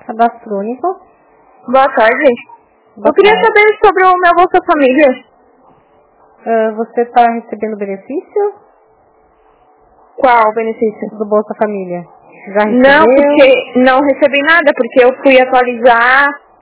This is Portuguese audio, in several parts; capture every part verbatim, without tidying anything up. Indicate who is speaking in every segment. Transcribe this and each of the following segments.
Speaker 1: Cadastro Único.
Speaker 2: Boa tarde.
Speaker 1: Boa
Speaker 2: Eu queria
Speaker 1: tarde.
Speaker 2: saber sobre o meu Bolsa Família.
Speaker 1: Uh, você está recebendo benefício
Speaker 2: Qual o benefício?
Speaker 1: do Bolsa Família? Já
Speaker 2: Não,
Speaker 1: recebeu?
Speaker 2: porque não recebi nada, porque eu fui atualizar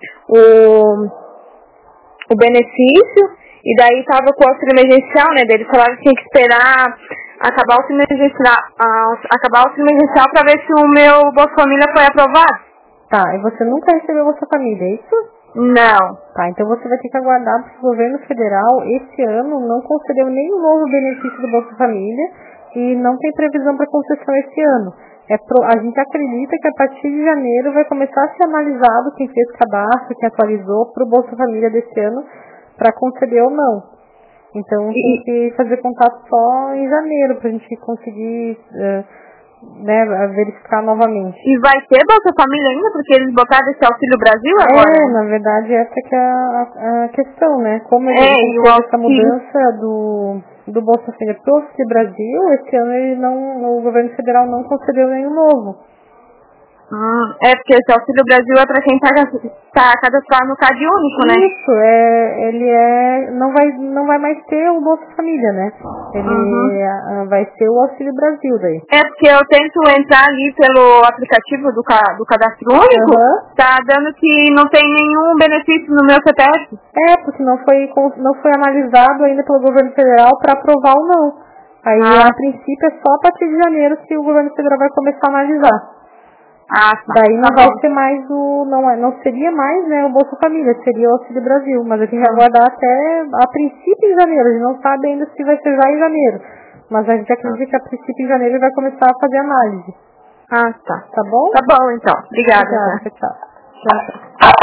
Speaker 2: o, o benefício e daí tava com o auxílio emergencial, né? Daí eles falaram que tinha que esperar acabar o auxílio emergencial, ah, acabar o auxílio emergencial pra ver se o meu Bolsa Família foi aprovado.
Speaker 1: Tá, e você nunca recebeu Bolsa Família, é isso?
Speaker 2: Não.
Speaker 1: Tá, então você vai ter que aguardar, porque o governo federal esse ano não concedeu nenhum novo benefício do Bolsa Família e não tem previsão para concessão esse ano. É pro, a gente acredita que a partir de janeiro vai começar a ser analisado quem fez cadastro, quem atualizou para o Bolsa Família desse ano para conceder ou não. Então tem que fazer contato só em janeiro para a gente conseguir uh, né, verificar novamente.
Speaker 2: E vai ter Bolsa Família ainda? Porque eles botaram esse Auxílio Brasil agora?
Speaker 1: É, na verdade essa que é a, a questão, né? Como ele
Speaker 2: É,
Speaker 1: como
Speaker 2: e o
Speaker 1: teve essa
Speaker 2: auxílio-
Speaker 1: mudança do, do Bolsa Família para o Auxílio Brasil, esse ano ele não, o governo federal não concedeu nenhum novo.
Speaker 2: Hum, é porque esse Auxílio Brasil é pra quem tá, tá cadastrado no Cade Único, né?
Speaker 1: Isso, é, ele é, não vai, não vai mais ter o Bolsa Família, né? Ele
Speaker 2: Uhum.
Speaker 1: ah, vai ser o Auxílio Brasil daí.
Speaker 2: É porque eu tento entrar ali pelo aplicativo do, ca- do Cadastro Único,
Speaker 1: Aham.
Speaker 2: tá dando que não tem nenhum benefício no meu C P F.
Speaker 1: É, porque não foi, con- não foi analisado ainda pelo governo federal para aprovar ou não. Aí,
Speaker 2: Ah.
Speaker 1: a princípio, é só a partir de janeiro que o governo federal vai começar a analisar.
Speaker 2: Ah, tá.
Speaker 1: Daí não
Speaker 2: Tá
Speaker 1: vai
Speaker 2: bom.
Speaker 1: ser mais o, não, é- não seria mais, né, o Bolsa Família, seria o Auxílio Brasil, mas a gente vai aguardar até, a princípio em janeiro, a gente não sabe ainda se vai ser já em janeiro, mas a gente acredita que a princípio em janeiro ele vai começar a fazer análise.
Speaker 2: Ah, tá.
Speaker 1: Tá bom?
Speaker 2: Tá bom, então. Obrigada.
Speaker 1: Obrigada,
Speaker 2: Né?
Speaker 1: tchau. Tchau.